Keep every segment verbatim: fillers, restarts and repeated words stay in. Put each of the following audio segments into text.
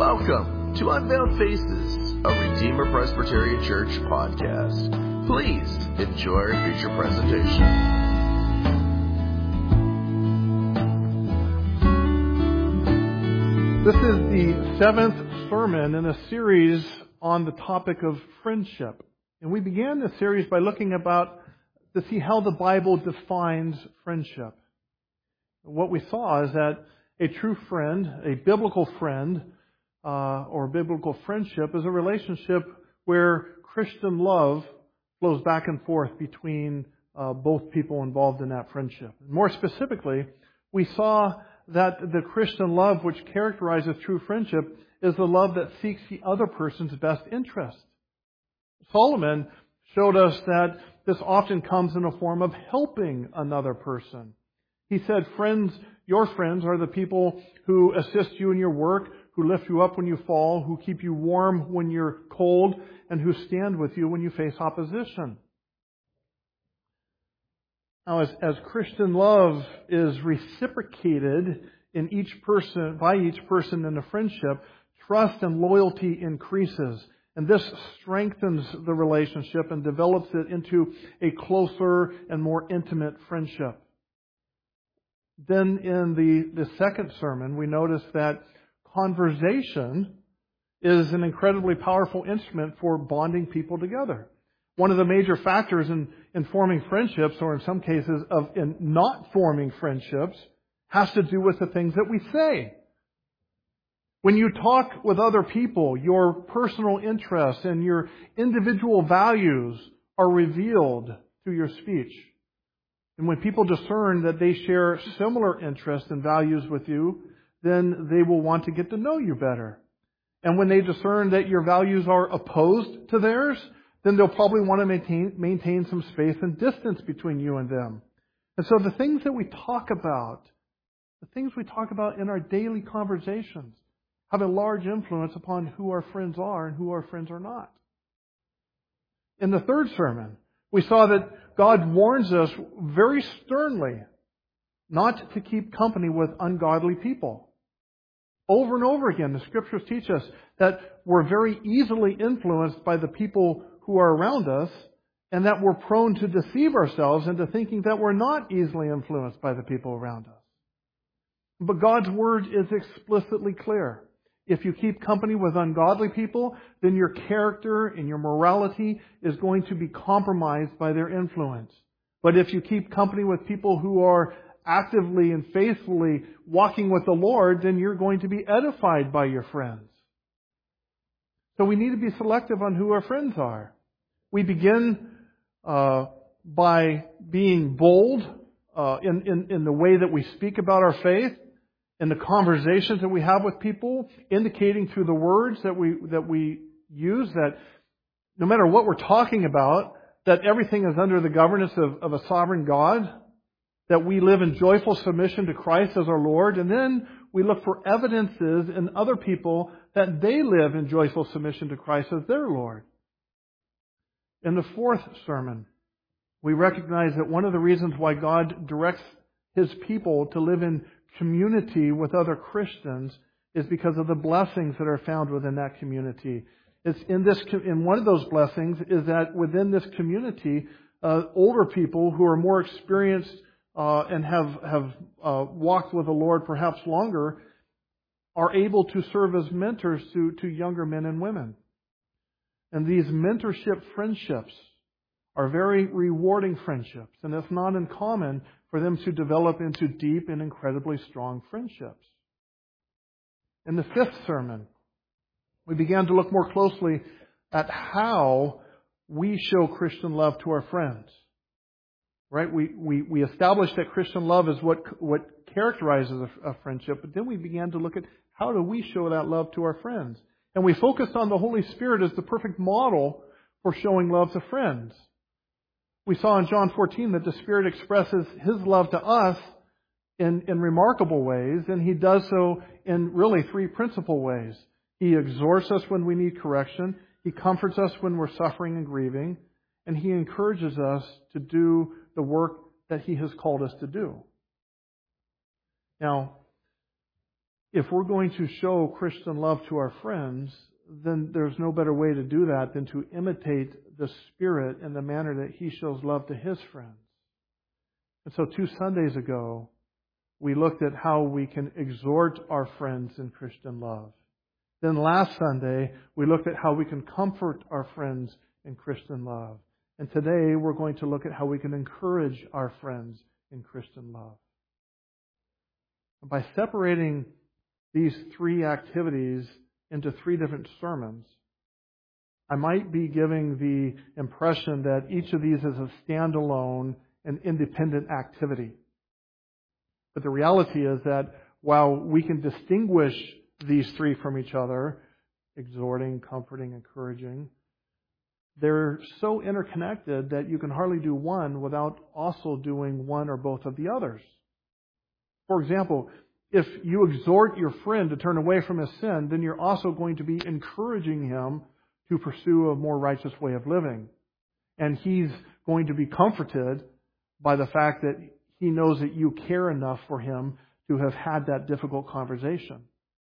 Welcome to Unveiled Faces, a Redeemer Presbyterian Church podcast. Please enjoy our feature presentation. This is the seventh sermon in a series on the topic of friendship. And we began this series by looking about to see how the Bible defines friendship. What we saw is that a true friend, a biblical friend, uh, or biblical friendship is a relationship where Christian love flows back and forth between uh, both people involved in that friendship. More specifically, we saw that the Christian love which characterizes true friendship is the love that seeks the other person's best interest. Solomon showed us that this often comes in a form of helping another person. He said, friends, your friends are the people who assist you in your work, who lift you up when you fall, who keep you warm when you're cold, and who stand with you when you face opposition. Now, as, as Christian love is reciprocated in each person, by each person in a friendship, trust and loyalty increases. And this strengthens the relationship and develops it into a closer and more intimate friendship. Then in the, the second sermon, we notice that conversation is an incredibly powerful instrument for bonding people together. One of the major factors in, in forming friendships, or in some cases of in not forming friendships, has to do with the things that we say. When you talk with other people, your personal interests and your individual values are revealed through your speech. And when people discern that they share similar interests and values with you, then they will want to get to know you better. And when they discern that your values are opposed to theirs, then they'll probably want to maintain, maintain some space and distance between you and them. And so the things that we talk about, the things we talk about in our daily conversations, have a large influence upon who our friends are and who our friends are not. In the third sermon, we saw that God warns us very sternly not to keep company with ungodly people. Over and over again, the Scriptures teach us that we're very easily influenced by the people who are around us, and that we're prone to deceive ourselves into thinking that we're not easily influenced by the people around us. But God's Word is explicitly clear. If you keep company with ungodly people, then your character and your morality is going to be compromised by their influence. But if you keep company with people who are actively and faithfully walking with the Lord, then you're going to be edified by your friends. So we need to be selective on who our friends are. We begin uh, by being bold uh, in, in, in the way that we speak about our faith, in the conversations that we have with people, indicating through the words that we that we use that no matter what we're talking about, that everything is under the governance of, of a sovereign God, that we live in joyful submission to Christ as our Lord, and then we look for evidences in other people that they live in joyful submission to Christ as their Lord. In the fourth sermon, we recognize that one of the reasons why God directs His people to live in community with other Christians is because of the blessings that are found within that community. It's in this, in one of those blessings is that within this community, uh, older people who are more experienced uh, and have have uh, walked with the Lord perhaps longer are able to serve as mentors to to younger men and women. And these mentorship friendships are very rewarding friendships, and it's not uncommon for them to develop into deep and incredibly strong friendships. In the fifth sermon, we began to look more closely at how we show Christian love to our friends. Right? We we, we established that Christian love is what what characterizes a, a friendship, but then we began to look at how do we show that love to our friends. And we focused on the Holy Spirit as the perfect model for showing love to friends. We saw in John fourteen that the Spirit expresses His love to us in, in remarkable ways, and He does so in really three principal ways. He exhorts us when we need correction, He comforts us when we're suffering and grieving, and He encourages us to do the work that He has called us to do. Now, if we're going to show Christian love to our friends, then there's no better way to do that than to imitate the Spirit in the manner that He shows love to His friends. And so two Sundays ago, we looked at how we can exhort our friends in Christian love. Then last Sunday, we looked at how we can comfort our friends in Christian love. And today, we're going to look at how we can encourage our friends in Christian love. By separating these three activities into three different sermons, I might be giving the impression that each of these is a standalone and independent activity. But the reality is that while we can distinguish these three from each other, exhorting, comforting, encouraging, they're so interconnected that you can hardly do one without also doing one or both of the others. For example, if you exhort your friend to turn away from his sin, then you're also going to be encouraging him to pursue a more righteous way of living. And he's going to be comforted by the fact that he knows that you care enough for him to have had that difficult conversation.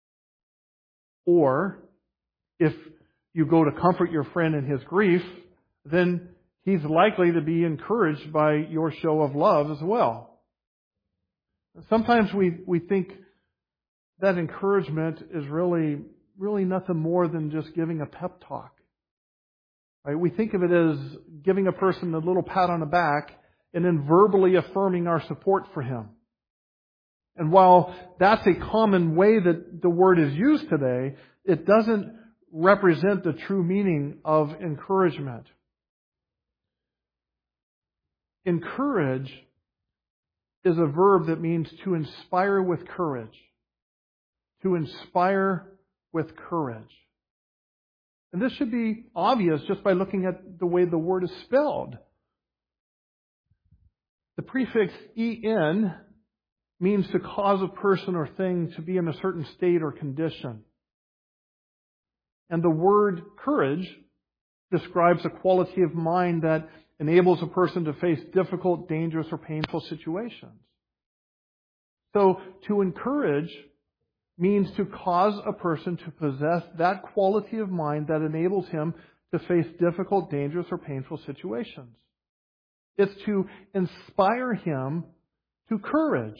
Or, if you go to comfort your friend in his grief, then he's likely to be encouraged by your show of love as well. Sometimes we, we think that encouragement is really, really nothing more than just giving a pep talk. Right? We think of it as giving a person a little pat on the back and then verbally affirming our support for him. And while that's a common way that the word is used today, it doesn't represent the true meaning of encouragement. Encourage is a verb that means to inspire with courage. To inspire with courage. And this should be obvious just by looking at the way the word is spelled. The prefix en means to cause a person or thing to be in a certain state or condition. And the word courage describes a quality of mind that enables a person to face difficult, dangerous, or painful situations. So, to encourage means to cause a person to possess that quality of mind that enables him to face difficult, dangerous, or painful situations. It's to inspire him to courage.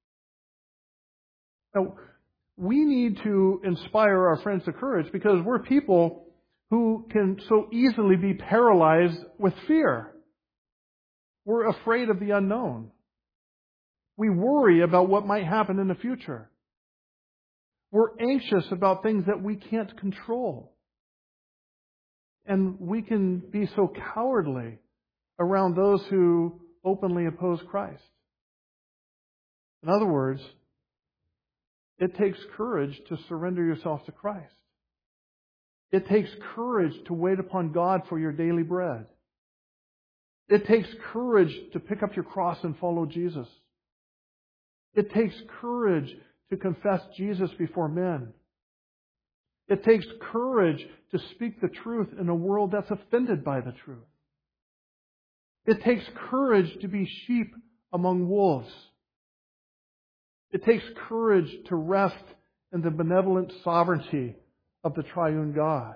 Now, we need to inspire our friends to courage because we're people who can so easily be paralyzed with fear. We're afraid of the unknown. We worry about what might happen in the future. We're anxious about things that we can't control. And we can be so cowardly around those who openly oppose Christ. In other words, it takes courage to surrender yourself to Christ. It takes courage to wait upon God for your daily bread. It takes courage to pick up your cross and follow Jesus. It takes courage to confess Jesus before men. It takes courage to speak the truth in a world that's offended by the truth. It takes courage to be sheep among wolves. It takes courage to rest in the benevolent sovereignty of the triune God.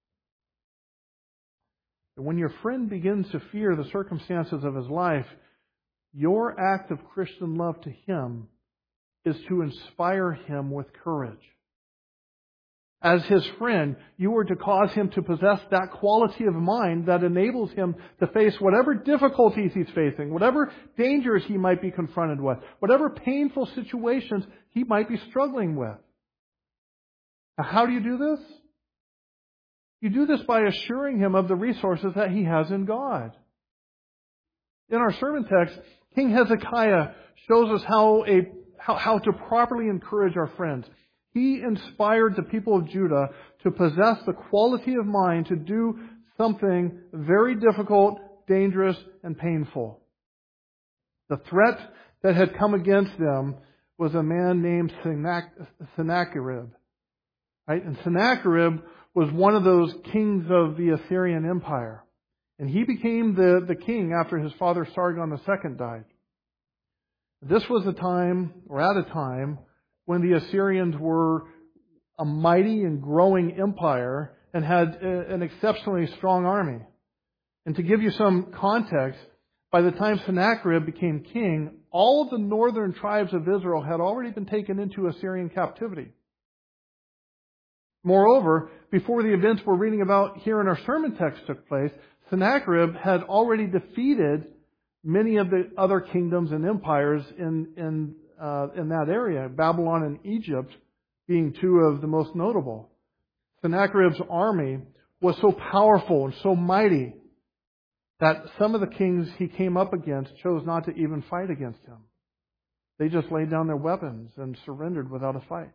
And when your friend begins to fear the circumstances of his life, your act of Christian love to him is to inspire him with courage. As his friend, you are to cause him to possess that quality of mind that enables him to face whatever difficulties he's facing, whatever dangers he might be confronted with, whatever painful situations he might be struggling with. Now, how do you do this? You do this by assuring him of the resources that he has in God. In our sermon text, King Hezekiah shows us how, a, how, how to properly encourage our friends. He inspired the people of Judah to possess the quality of mind to do something very difficult, dangerous, and painful. The threat that had come against them was a man named Sennacherib. Right? And Sennacherib was one of those kings of the Assyrian Empire. And he became the, the king after his father Sargon the Second died. This was a time, or at a time, when the Assyrians were a mighty and growing empire and had an exceptionally strong army. And to give you some context, by the time Sennacherib became king, all of the northern tribes of Israel had already been taken into Assyrian captivity. Moreover, before the events we're reading about here in our sermon text took place, Sennacherib had already defeated many of the other kingdoms and empires in, in, uh, in that area, Babylon and Egypt being two of the most notable. Sennacherib's army was so powerful and so mighty that some of the kings he came up against chose not to even fight against him. They just laid down their weapons and surrendered without a fight.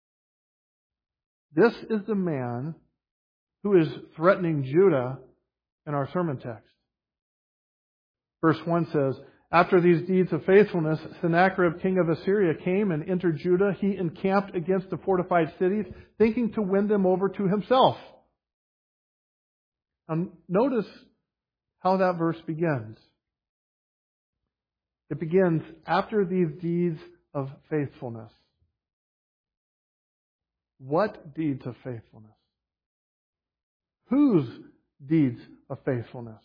This is the man who is threatening Judah in our sermon text. Verse one says, "After these deeds of faithfulness, Sennacherib, king of Assyria, came and entered Judah. He encamped against the fortified cities, thinking to win them over to himself." Now, notice how that verse begins. It begins, "After these deeds of faithfulness." What deeds of faithfulness? Whose deeds of faithfulness?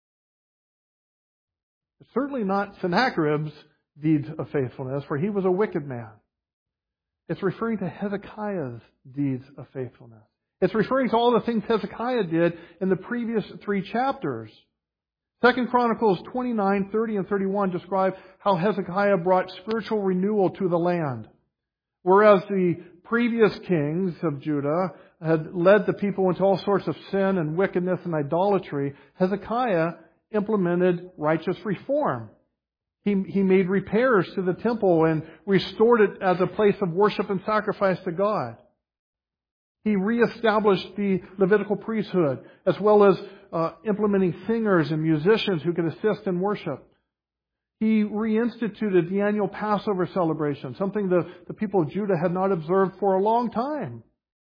It's certainly not Sennacherib's deeds of faithfulness, for he was a wicked man. It's referring to Hezekiah's deeds of faithfulness. It's referring to all the things Hezekiah did in the previous three chapters. Second Chronicles twenty-nine, thirty, and thirty-one describe how Hezekiah brought spiritual renewal to the land. Whereas the previous kings of Judah had led the people into all sorts of sin and wickedness and idolatry, Hezekiah implemented righteous reform. He, he made repairs to the temple and restored it as a place of worship and sacrifice to God. He reestablished the Levitical priesthood, as well as uh, implementing singers and musicians who could assist in worship. He reinstituted the annual Passover celebration, something the, the people of Judah had not observed for a long time.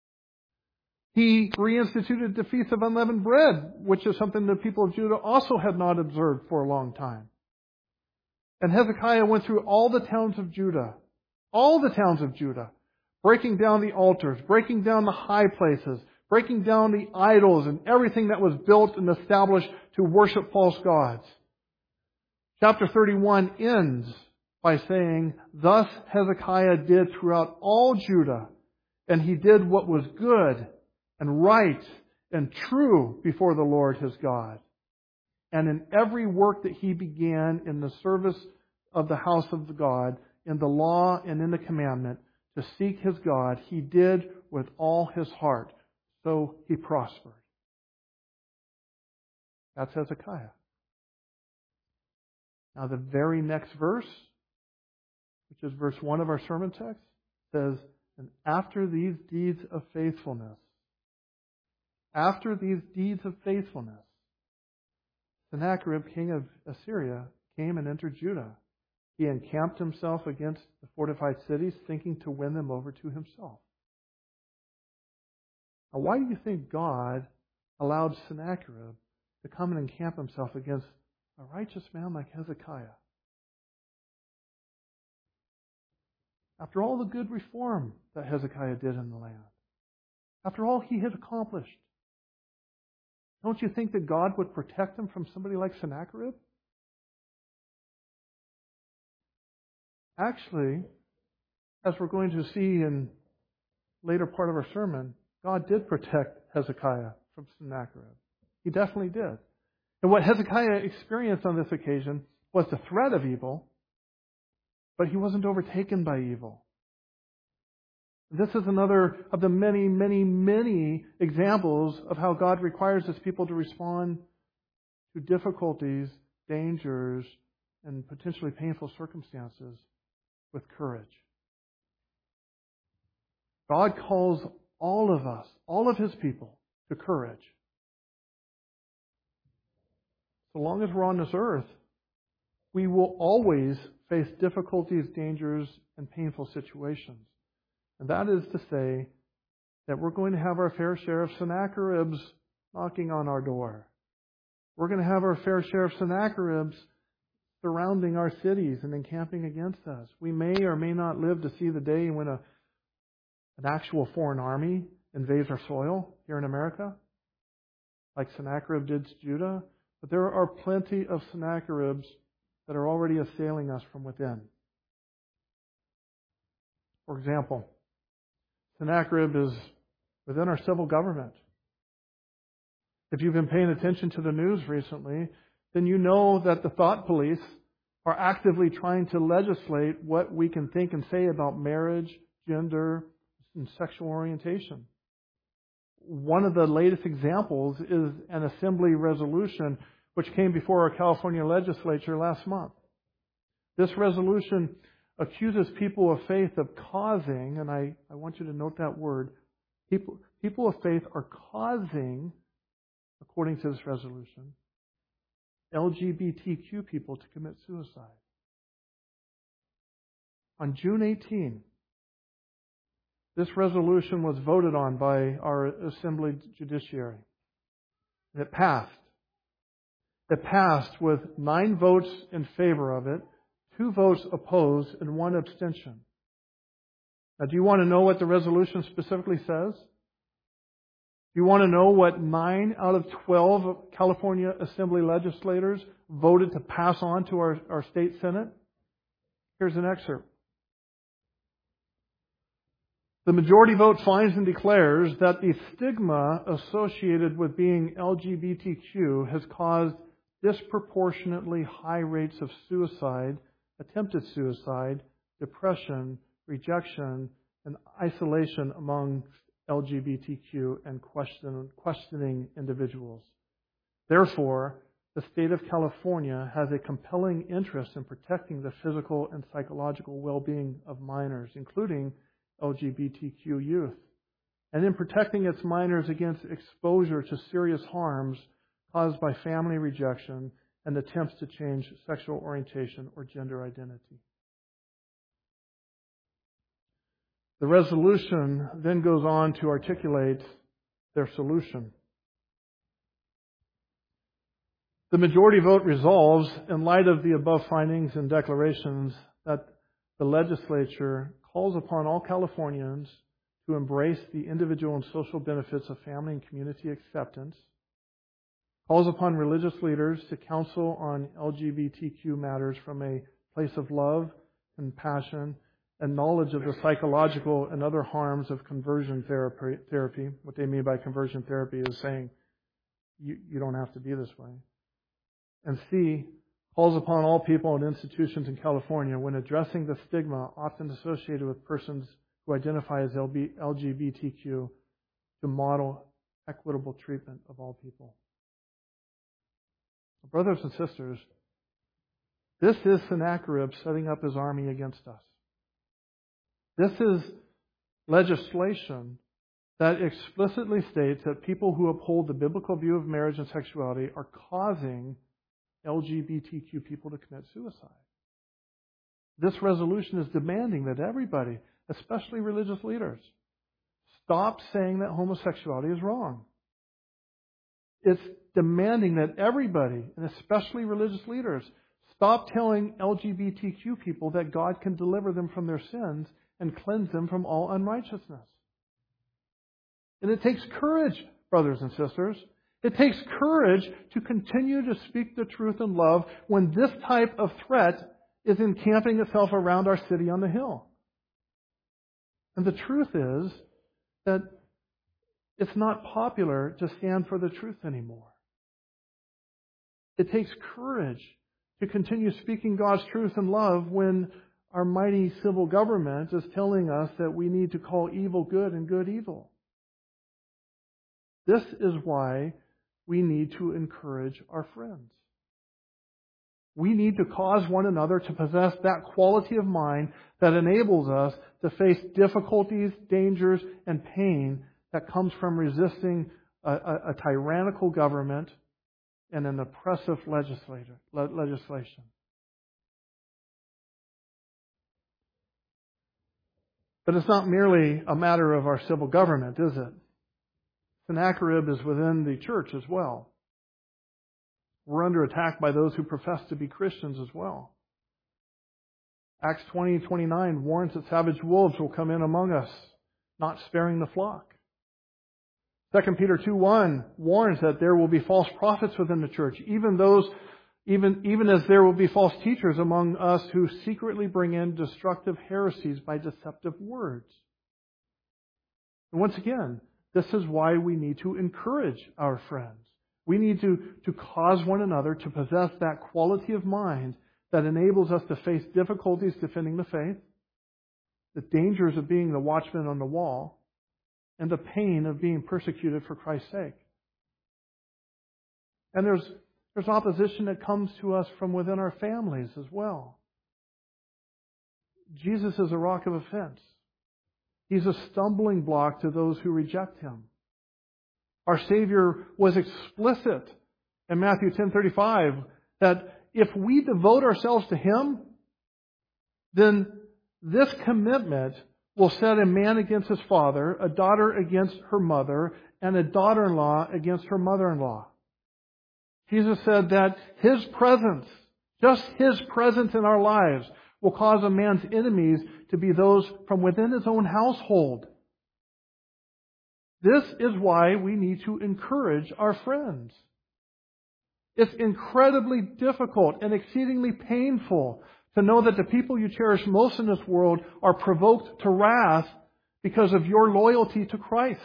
He reinstituted the Feast of Unleavened Bread, which is something the people of Judah also had not observed for a long time. And Hezekiah went through all the towns of Judah, all the towns of Judah, breaking down the altars, breaking down the high places, breaking down the idols and everything that was built and established to worship false gods. Chapter thirty-one ends by saying, "Thus Hezekiah did throughout all Judah, and he did what was good and right and true before the Lord his God. And in every work that he began in the service of the house of the God, in the law and in the commandment, to seek his God, he did with all his heart. So he prospered." That's Hezekiah. Now the very next verse, which is verse one of our sermon text, says, "And after these deeds of faithfulness," after these deeds of faithfulness, Sennacherib, king of Assyria, came and entered Judah. He encamped himself against the fortified cities, thinking to win them over to himself. Now, why do you think God allowed Sennacherib to come and encamp himself against a righteous man like Hezekiah? After all the good reform that Hezekiah did in the land, after all he had accomplished, don't you think that God would protect him from somebody like Sennacherib? Actually, as we're going to see in later part of our sermon, God did protect Hezekiah from Sennacherib. He definitely did. And what Hezekiah experienced on this occasion was the threat of evil, but he wasn't overtaken by evil. This is another of the many, many, many examples of how God requires His people to respond to difficulties, dangers, and potentially painful circumstances with courage. God calls all of us, all of His people, to courage. So long as we're on this earth, we will always face difficulties, dangers, and painful situations. And that is to say that we're going to have our fair share of surrounding our cities and encamping against us. We may or may not live to see the day when a, an actual foreign army invades our soil here in America, like Sennacherib did to Judah. But there are plenty of Sennacheribs that are already assailing us from within. For example, Sennacherib is within our civil government. If you've been paying attention to the news recently, then you know that the thought police are actively trying to legislate what we can think and say about marriage, gender, and sexual orientation. One of the latest examples is an assembly resolution which came before our California legislature last month. This resolution accuses people of faith of causing, and I, I want you to note that word, people, people of faith are causing, according to this resolution, L G B T Q people to commit suicide. On June eighteenth, this resolution was voted on by our Assembly Judiciary. And it passed. It passed with nine votes in favor of it, two votes opposed, and one abstention. Now, do you want to know what the resolution specifically says? Do you want to know what nine out of twelve California Assembly legislators voted to pass on to our, our state Senate? Here's an excerpt. The majority vote finds and declares that the stigma associated with being L G B T Q has caused disproportionately high rates of suicide, attempted suicide, depression, rejection, and isolation among L G B T Q and question, questioning individuals. Therefore, the state of California has a compelling interest in protecting the physical and psychological well-being of minors, including L G B T Q youth, and in protecting its minors against exposure to serious harms caused by family rejection and attempts to change sexual orientation or gender identity. The resolution then goes on to articulate their solution. The majority vote resolves, in light of the above findings and declarations, that the legislature calls upon all Californians to embrace the individual and social benefits of family and community acceptance, calls upon religious leaders to counsel on L G B T Q matters from a place of love, compassion, and knowledge of the psychological and other harms of conversion therapy. therapy. What they mean by conversion therapy is saying, you, you don't have to be this way. And C, calls upon all people and institutions in California, when addressing the stigma often associated with persons who identify as L G B T Q, to model equitable treatment of all people. Brothers and sisters, this is Sennacherib setting up his army against us. This is legislation that explicitly states that people who uphold the biblical view of marriage and sexuality are causing L G B T Q people to commit suicide. This resolution is demanding that everybody, especially religious leaders, stop saying that homosexuality is wrong. It's demanding that everybody, and especially religious leaders, stop telling L G B T Q people that God can deliver them from their sins and cleanse them from all unrighteousness. And it takes courage, brothers and sisters. It takes courage to continue to speak the truth in love when this type of threat is encamping itself around our city on the hill. And the truth is that it's not popular to stand for the truth anymore. It takes courage to continue speaking God's truth in love when our mighty civil government is telling us that we need to call evil good and good evil. This is why we need to encourage our friends. We need to cause one another to possess that quality of mind that enables us to face difficulties, dangers, and pain that comes from resisting a, a, a tyrannical government and an oppressive legislator, le- legislation. But it's not merely a matter of our civil government, is it? Sennacherib is within the church as well. We're under attack by those who profess to be Christians as well. Acts twenty twenty-nine warns that savage wolves will come in among us, not sparing the flock. Second Peter two one warns that there will be false prophets within the church, even those, even, even as there will be false teachers among us who secretly bring in destructive heresies by deceptive words. And once again, this is why we need to encourage our friends. We need to, to cause one another to possess that quality of mind that enables us to face difficulties defending the faith, the dangers of being the watchman on the wall, and the pain of being persecuted for Christ's sake. And there's, there's opposition that comes to us from within our families as well. Jesus is a rock of offense. He's a stumbling block to those who reject Him. Our Savior was explicit in Matthew ten thirty-five that if we devote ourselves to Him, then this commitment will set a man against his father, a daughter against her mother, and a daughter-in-law against her mother-in-law. Jesus said that His presence, just His presence in our lives, will cause a man's enemies to be those from within his own household. This is why we need to encourage our friends. It's incredibly difficult and exceedingly painful to know that the people you cherish most in this world are provoked to wrath because of your loyalty to Christ.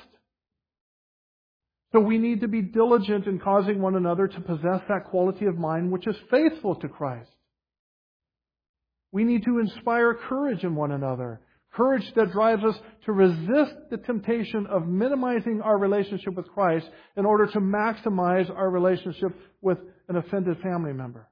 So we need to be diligent in causing one another to possess that quality of mind which is faithful to Christ. We need to inspire courage in one another. Courage that drives us to resist the temptation of minimizing our relationship with Christ in order to maximize our relationship with an offended family member.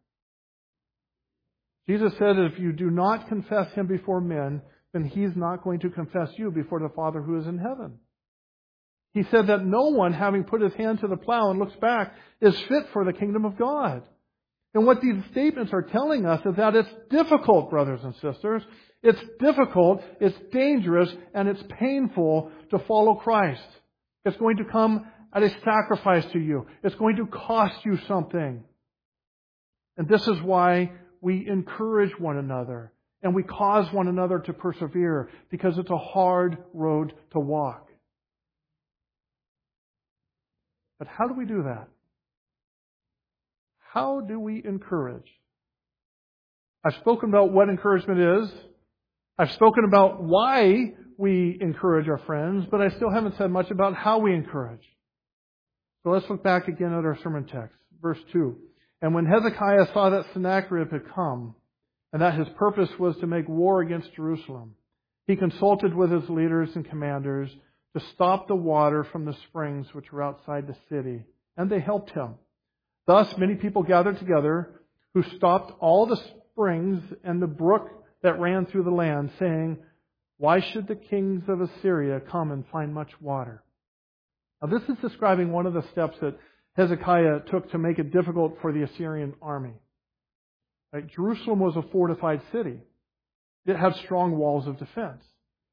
Jesus said that if you do not confess Him before men, then He's not going to confess you before the Father who is in heaven. He said that no one, having put his hand to the plow and looks back, is fit for the kingdom of God. And what these statements are telling us is that it's difficult, brothers and sisters. It's difficult, it's dangerous, and it's painful to follow Christ. It's going to come at a sacrifice to you. It's going to cost you something. And this is why we encourage one another and we cause one another to persevere, because it's a hard road to walk. But how do we do that? How do we encourage? I've spoken about what encouragement is. I've spoken about why we encourage our friends, but I still haven't said much about how we encourage. So let's look back again at our sermon text. Verse two. And when Hezekiah saw that Sennacherib had come, and that his purpose was to make war against Jerusalem, he consulted with his leaders and commanders to stop the water from the springs which were outside the city. And they helped him. Thus many people gathered together who stopped all the springs and the brook that ran through the land, saying, why should the kings of Assyria come and find much water? Now this is describing one of the steps that Hezekiah took to make it difficult for the Assyrian army. Right? Jerusalem was a fortified city. It had strong walls of defense.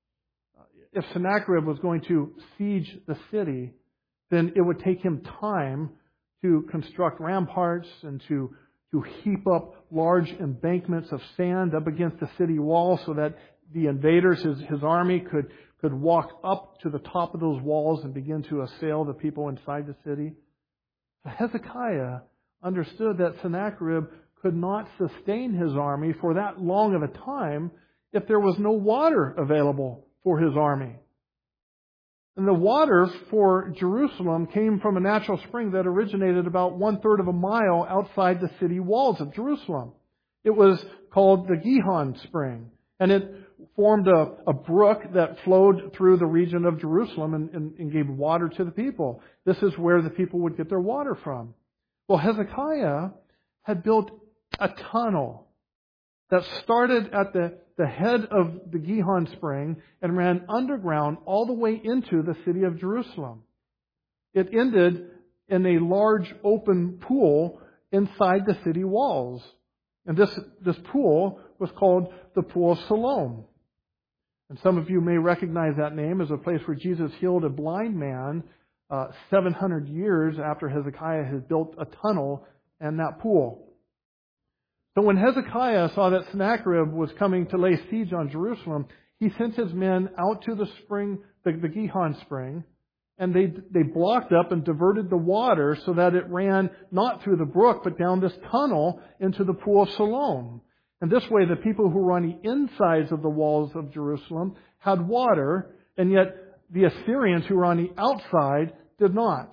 If Sennacherib was going to siege the city, then it would take him time to construct ramparts and to, to heap up large embankments of sand up against the city wall so that the invaders, his, his army, could, could walk up to the top of those walls and begin to assail the people inside the city. So Hezekiah understood that Sennacherib could not sustain his army for that long of a time if there was no water available for his army. And the water for Jerusalem came from a natural spring that originated about one third of a mile outside the city walls of Jerusalem. It was called the Gihon Spring, and it formed a, a brook that flowed through the region of Jerusalem and, and, and gave water to the people. This is where the people would get their water from. Well, Hezekiah had built a tunnel that started at the, the head of the Gihon Spring and ran underground all the way into the city of Jerusalem. It ended in a large open pool inside the city walls. And this, this pool was called the Pool of Siloam. And some of you may recognize that name as a place where Jesus healed a blind man uh, seven hundred years after Hezekiah had built a tunnel and that pool. So when Hezekiah saw that Sennacherib was coming to lay siege on Jerusalem, he sent his men out to the spring, the, the Gihon spring, and they they blocked up and diverted the water so that it ran not through the brook, but down this tunnel into the pool of Siloam. And this way, the people who were on the insides of the walls of Jerusalem had water, and yet the Assyrians who were on the outside did not.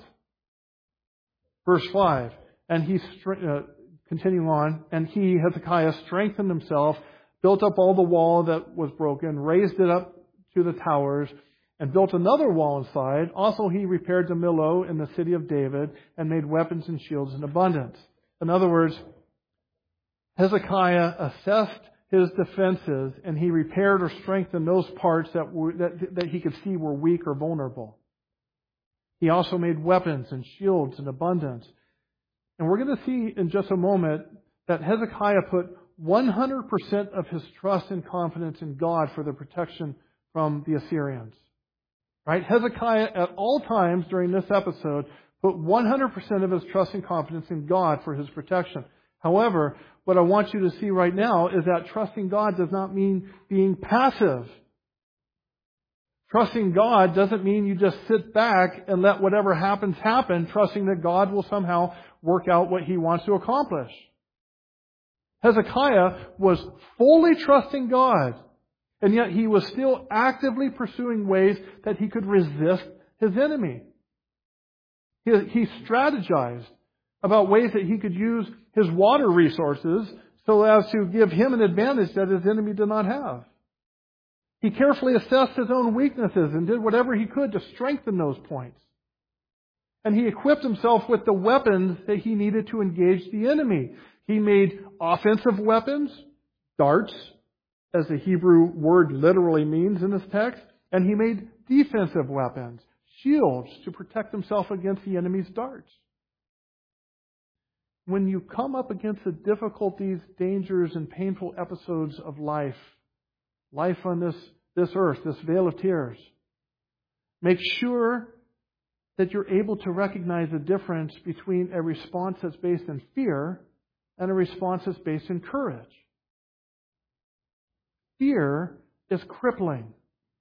Verse five, and he, uh, continuing on, and he, Hezekiah, strengthened himself, built up all the wall that was broken, raised it up to the towers, and built another wall inside. Also he repaired the Millo in the city of David, and made weapons and shields in abundance. In other words, Hezekiah assessed his defenses, and he repaired or strengthened those parts that were, that, that he could see were weak or vulnerable. He also made weapons and shields in abundance. And we're going to see in just a moment that Hezekiah put one hundred percent of his trust and confidence in God for the protection from the Assyrians. Right? Hezekiah at all times during this episode put one hundred percent of his trust and confidence in God for his protection. However, what I want you to see right now is that trusting God does not mean being passive. Trusting God doesn't mean you just sit back and let whatever happens happen, trusting that God will somehow work out what He wants to accomplish. Hezekiah was fully trusting God, and yet he was still actively pursuing ways that he could resist his enemy. He, he strategized about ways that he could use his water resources so as to give him an advantage that his enemy did not have. He carefully assessed his own weaknesses and did whatever he could to strengthen those points. And he equipped himself with the weapons that he needed to engage the enemy. He made offensive weapons, darts, as the Hebrew word literally means in this text, and he made defensive weapons, shields, to protect himself against the enemy's darts. When you come up against the difficulties, dangers, and painful episodes of life, life on this, this earth, this vale of tears, make sure that you're able to recognize the difference between a response that's based in fear and a response that's based in courage. Fear is crippling.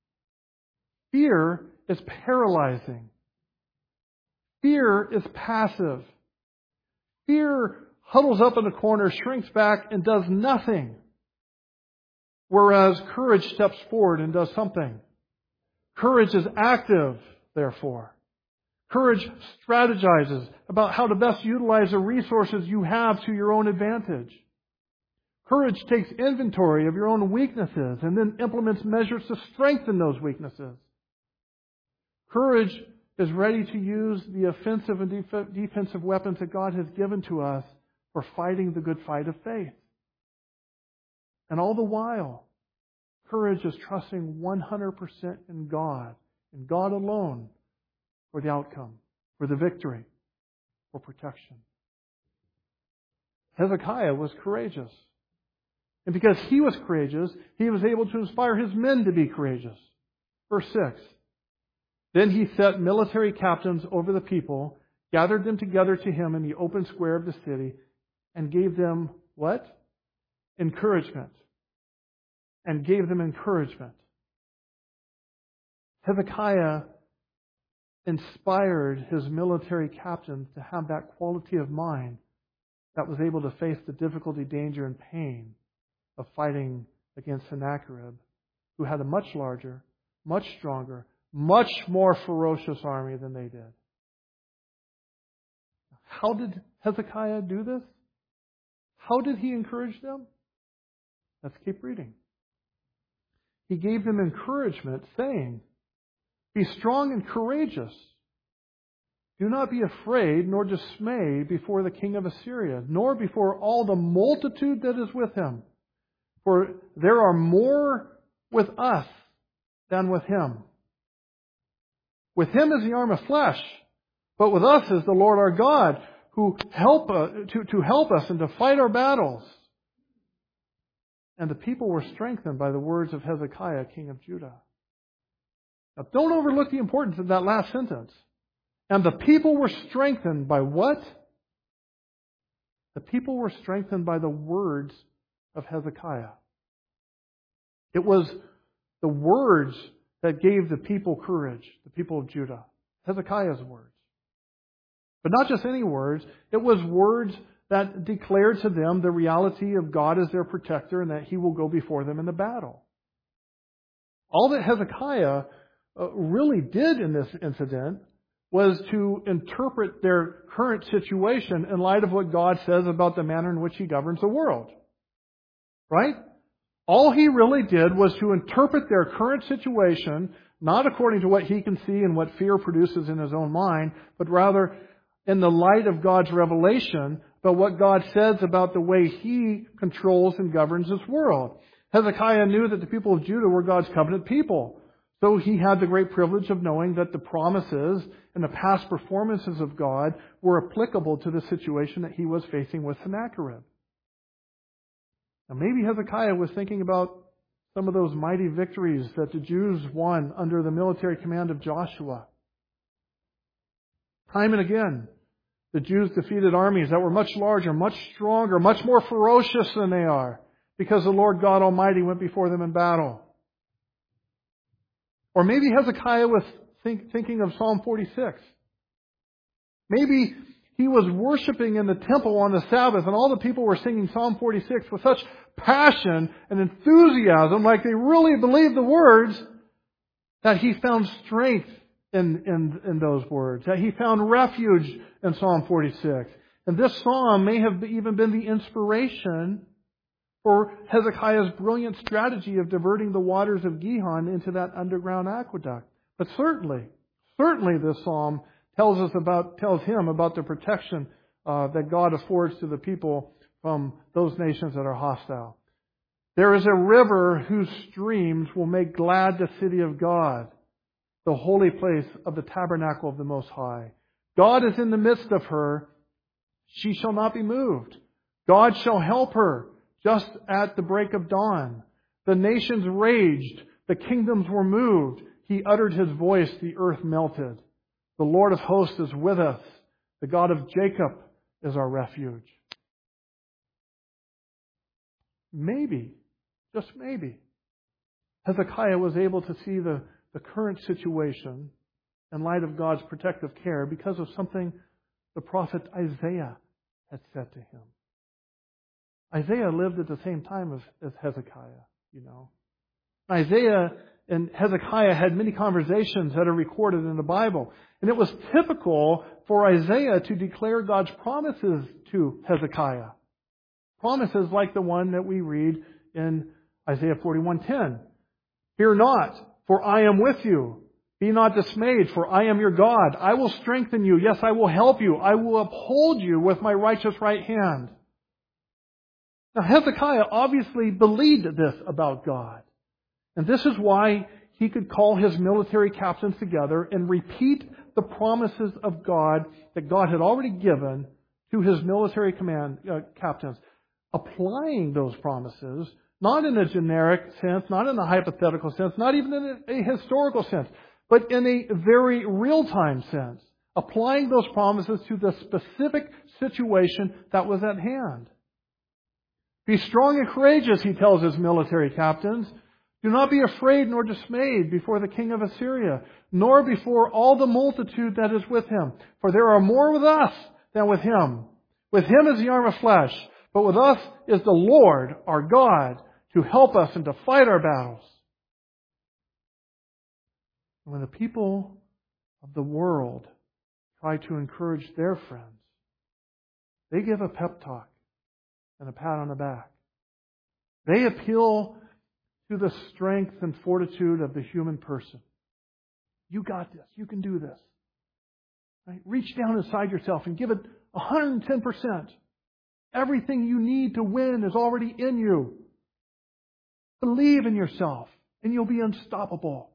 Fear is paralyzing. Fear is passive. Fear huddles up in a corner, shrinks back, and does nothing. Whereas courage steps forward and does something. Courage is active, therefore. Courage strategizes about how to best utilize the resources you have to your own advantage. Courage takes inventory of your own weaknesses and then implements measures to strengthen those weaknesses. Courage is ready to use the offensive and def- defensive weapons that God has given to us for fighting the good fight of faith. And all the while, courage is trusting one hundred percent in God, in God alone, for the outcome, for the victory, for protection. Hezekiah was courageous. And because he was courageous, he was able to inspire his men to be courageous. Verse six. Then he set military captains over the people, gathered them together to him in the open square of the city, and gave them what? Encouragement. And gave them encouragement. Hezekiah inspired his military captains to have that quality of mind that was able to face the difficulty, danger, and pain of fighting against Sennacherib, who had a much larger, much stronger, much more ferocious army than they did. How did Hezekiah do this? How did he encourage them? Let's keep reading. He gave them encouragement, saying, "Be strong and courageous. Do not be afraid nor dismayed before the king of Assyria, nor before all the multitude that is with him. For there are more with us than with him. With him is the arm of flesh, but with us is the Lord our God, who help uh, to, to help us and to fight our battles." And the people were strengthened by the words of Hezekiah, king of Judah. Now, don't overlook the importance of that last sentence. And the people were strengthened by what? The people were strengthened by the words of Hezekiah. It was the words that gave the people courage, the people of Judah. Hezekiah's words. But not just any words. It was words that declared to them the reality of God as their protector and that He will go before them in the battle. All that Hezekiah uh, really did in this incident was to interpret their current situation in light of what God says about the manner in which He governs the world. Right? All he really did was to interpret their current situation, not according to what he can see and what fear produces in his own mind, but rather in the light of God's revelation, but what God says about the way He controls and governs His world. Hezekiah knew that the people of Judah were God's covenant people. So he had the great privilege of knowing that the promises and the past performances of God were applicable to the situation that he was facing with Sennacherib. Now maybe Hezekiah was thinking about some of those mighty victories that the Jews won under the military command of Joshua. Time and again, the Jews defeated armies that were much larger, much stronger, much more ferocious than they are, because the Lord God Almighty went before them in battle. Or maybe Hezekiah was think, thinking of Psalm forty-six. Maybe he was worshiping in the temple on the Sabbath and all the people were singing Psalm forty-six with such passion and enthusiasm, like they really believed the words, that he found strength in, in, in those words, that he found refuge in Psalm forty-six. And this psalm may have even been the inspiration for Hezekiah's brilliant strategy of diverting the waters of Gihon into that underground aqueduct. But certainly, certainly this psalm tells us about, tells him about the protection uh, that God affords to the people from those nations that are hostile. There is a river whose streams will make glad the city of God, the holy place of the tabernacle of the Most High. God is in the midst of her. She shall not be moved. God shall help her just at the break of dawn. The nations raged. The kingdoms were moved. He uttered His voice. The earth melted. The Lord of hosts is with us. The God of Jacob is our refuge. Maybe, just maybe, Hezekiah was able to see the, the current situation in light of God's protective care because of something the prophet Isaiah had said to him. Isaiah lived at the same time as, as Hezekiah, you know. Isaiah and Hezekiah had many conversations that are recorded in the Bible. And it was typical for Isaiah to declare God's promises to Hezekiah. Promises like the one that we read in Isaiah forty-one ten. Fear not, for I am with you. Be not dismayed, for I am your God. I will strengthen you. Yes, I will help you. I will uphold you with my righteous right hand. Now, Hezekiah obviously believed this about God. And this is why he could call his military captains together and repeat the promises of God that God had already given to his military command uh, captains, applying those promises, not in a generic sense, not in a hypothetical sense, not even in a, a historical sense, but in a very real-time sense, applying those promises to the specific situation that was at hand. Be strong and courageous, he tells his military captains. Do not be afraid nor dismayed before the king of Assyria, nor before all the multitude that is with him. For there are more with us than with him. With him is the arm of flesh, but with us is the Lord our God to help us and to fight our battles. When the people of the world try to encourage their friends, they give a pep talk and a pat on the back. They appeal to the strength and fortitude of the human person. You got this. You can do this. Right? Reach down inside yourself and give it one hundred ten percent. Everything you need to win is already in you. Believe in yourself and you'll be unstoppable.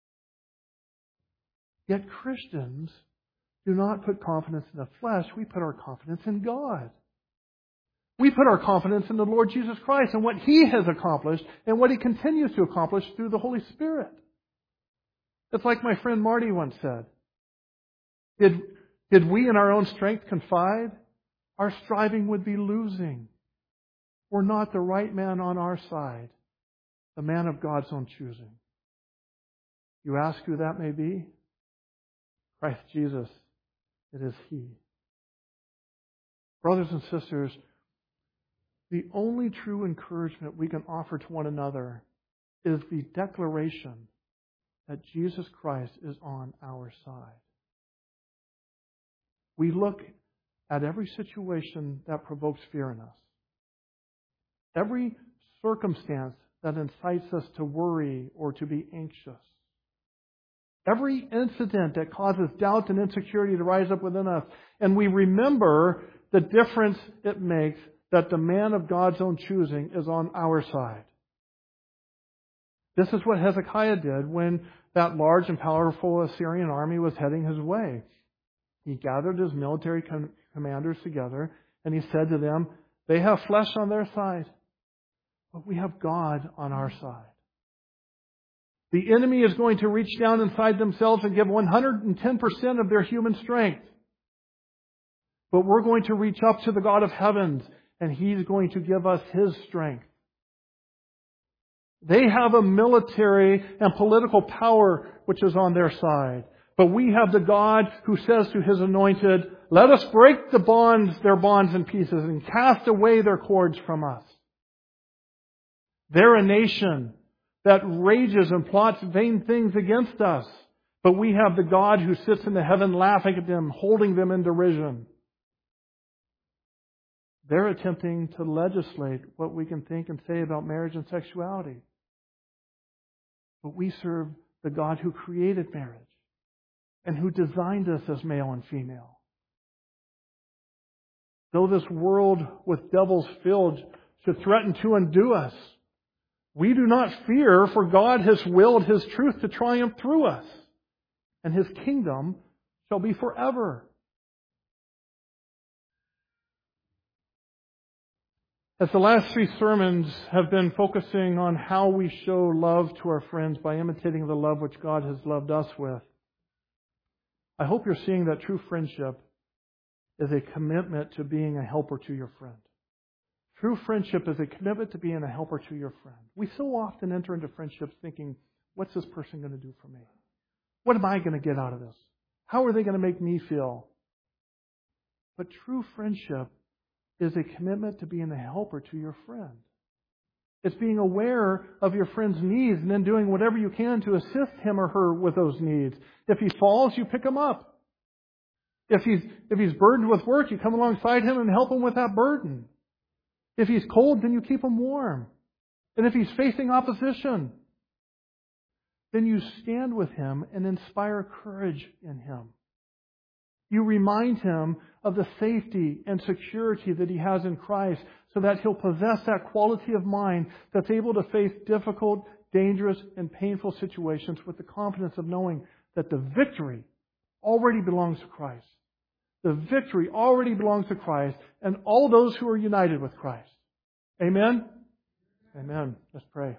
Yet Christians do not put confidence in the flesh. We put our confidence in God. We put our confidence in the Lord Jesus Christ and what He has accomplished and what He continues to accomplish through the Holy Spirit. It's like my friend Marty once said. Did, did we in our own strength confide? our striving would be losing. We're not the right man on our side, the man of God's own choosing. You ask who that may be? Christ Jesus. It is He. Brothers and sisters, the only true encouragement we can offer to one another is the declaration that Jesus Christ is on our side. We look at every situation that provokes fear in us, every circumstance that incites us to worry or to be anxious, every incident that causes doubt and insecurity to rise up within us, and we remember the difference it makes that the man of God's own choosing is on our side. This is what Hezekiah did when that large and powerful Assyrian army was heading his way. He gathered his military com- commanders together and he said to them, they have flesh on their side, but we have God on our side. The enemy is going to reach down inside themselves and give one hundred ten percent of their human strength. But we're going to reach up to the God of heavens and He's going to give us His strength. They have a military and political power which is on their side. But we have the God who says to His anointed, let us break the bonds, their bonds in pieces and cast away their cords from us. They're a nation that rages and plots vain things against us. But we have the God who sits in the heaven laughing at them, holding them in derision. They're attempting to legislate what we can think and say about marriage and sexuality. But we serve the God who created marriage and who designed us as male and female. Though this world with devils filled should threaten to undo us, we do not fear, for God has willed His truth to triumph through us, and His kingdom shall be forever. As the last three sermons have been focusing on how we show love to our friends by imitating the love which God has loved us with, I hope you're seeing that true friendship is a commitment to being a helper to your friend. True friendship is a commitment to being a helper to your friend. We so often enter into friendships thinking, what's this person going to do for me? What am I going to get out of this? How are they going to make me feel? But true friendship is a commitment to being a helper to your friend. It's being aware of your friend's needs and then doing whatever you can to assist him or her with those needs. If he falls, you pick him up. If he's, if he's burdened with work, you come alongside him and help him with that burden. If he's cold, then you keep him warm. And if he's facing opposition, then you stand with him and inspire courage in him. You remind him of the safety and security that he has in Christ so that he'll possess that quality of mind that's able to face difficult, dangerous, and painful situations with the confidence of knowing that the victory already belongs to Christ. The victory already belongs to Christ and all those who are united with Christ. Amen? Amen. Let's pray.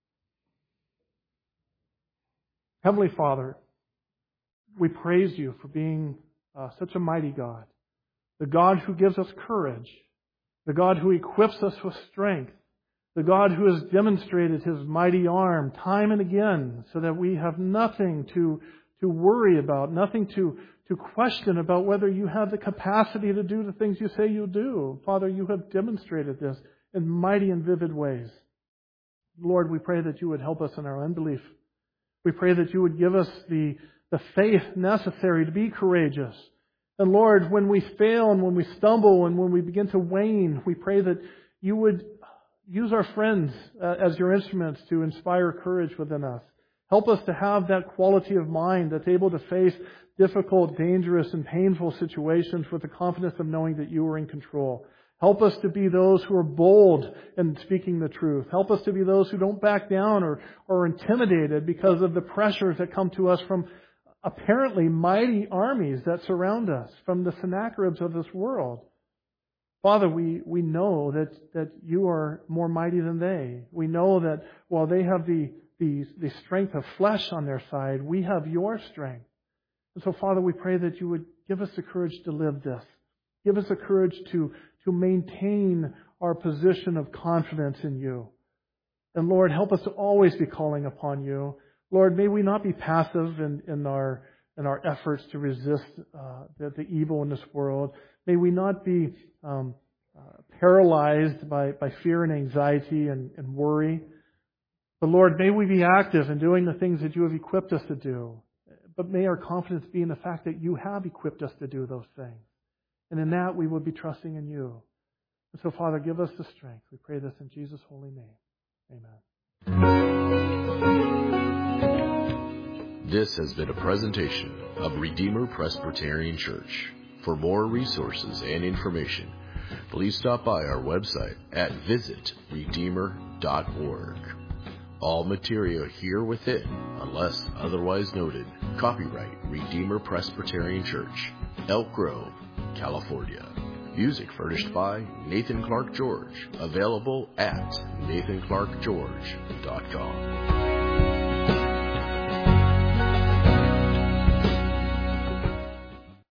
Heavenly Father, we praise You for being uh, such a mighty God. The God who gives us courage. The God who equips us with strength. The God who has demonstrated His mighty arm time and again so that we have nothing to, to worry about, nothing to, to question about whether You have the capacity to do the things You say You'll do. Father, You have demonstrated this in mighty and vivid ways. Lord, we pray that You would help us in our unbelief. We pray that You would give us the, the faith necessary to be courageous. And Lord, when we fail and when we stumble and when we begin to wane, we pray that You would use our friends uh, as Your instruments to inspire courage within us. Help us to have that quality of mind that's able to face difficult, dangerous, and painful situations with the confidence of knowing that You are in control. Help us to be those who are bold in speaking the truth. Help us to be those who don't back down or, or are intimidated because of the pressures that come to us from apparently mighty armies that surround us, from the Sennacheribs of this world. Father, we, we know that, that You are more mighty than they. We know that while they have the, the, the strength of flesh on their side, we have Your strength. And so, Father, we pray that You would give us the courage to live this. Give us the courage to, to maintain our position of confidence in you. And Lord, help us to always be calling upon you. Lord, may we not be passive in, in our in our efforts to resist uh, the, the evil in this world. May we not be um, uh, paralyzed by, by fear and anxiety and, and worry. But Lord, may we be active in doing the things that you have equipped us to do. But may our confidence be in the fact that you have equipped us to do those things. And in that we will be trusting in you. And so, Father, give us the strength. We pray this in Jesus' holy name. Amen. This has been a presentation of Redeemer Presbyterian Church. For more resources and information, please stop by our website at visit redeemer dot org. All material here within, unless otherwise noted, copyright Redeemer Presbyterian Church, Elk Grove, California. Music furnished by Nathan Clark George, available at nathan clark george dot com.